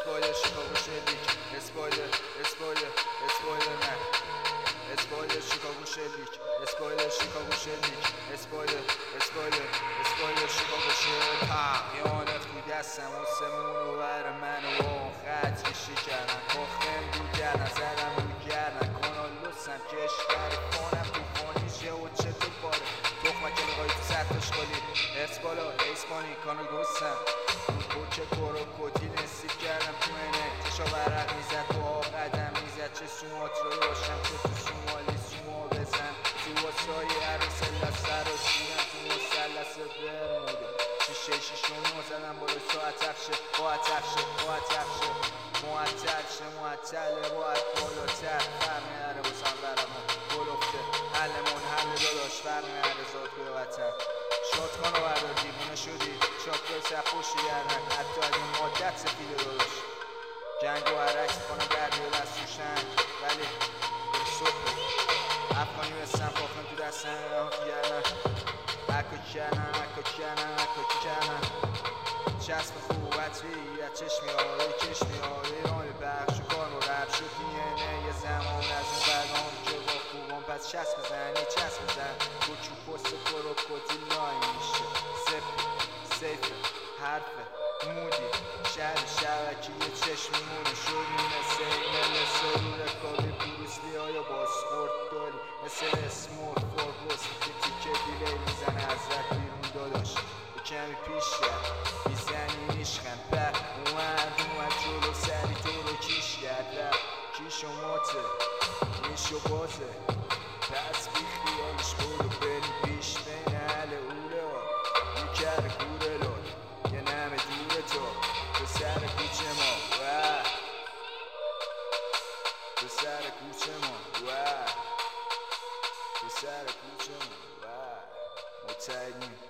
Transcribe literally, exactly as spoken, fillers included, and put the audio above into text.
اسپویلر شیکاگو شلیک اسپویلر اسپویلر اسپویلر نه اسپویلر شیکاگو شلیک اسپویلر شیکاگو شلیک اسپویلر اسپویلر اسپویلر شیکاگو شلیک قیانت تو دستم آسمون رو بر من و اون خط کشی کردن کاخم رو گردن زدم رو گردن کانال لسم کشور کنم توفانی شه و چه تو باره تخمک لقایی تو سطح اشغالی ارس بالا ایس پانی کانال گستم رو که برو کتی نسیب کردم تو اینه چشا برق میزد تو آب قدم میزد چه سوماترایی باشم که تو سومالی سوما بزن تو واسایی عروس لسر رو سیدم تو مسلس برموده شیشه شیشونو زدم بالا ساعت افشه باعت افشه باعت افشه معطل شه معطله باعت بالاتر فرق نره بسن برمون گلفته حلمون حل داداش فرق نره زاد به وطن شادکانو بردار دیوونه شدی شادکای سرخوشی گردن حتی از این مادت سفیده داداش جنگ و عرکس کنم دردی و دست و شنگ ولی صبح افغانی بستم پاکن تو دستن گردن اکا کردن اکا کردن اکا کردن چسب خوب عطری از چشمی آره کشمی آره رای بخش و کار و رب شد دیانه یه زمان از این برنام که با خوبان پس چسب بزنی چسب بزن تو چو پست برو کتی لای میشه سفت سیف حرفه مودی شهر شبکی یه چشمی مونه شدی مثل ایمل سرور کابی بروسلی های باسپورت داری مثل اسمور فورگوس که تیکه دیلی میزنه از رد بیرون داداش کمی پیش کرد میزنی نیشخن پر اومد اومد جلو سری تو رو کیش کرد رفت کیش و ماته نیش و بازه پس بی خیالش برو بریم پیش بین حل اوله ها میکر گوره لاد یه نمه دوره تو به سر کوچه ما و به سر کوچه ما و به سر کوچه ما و متعدیم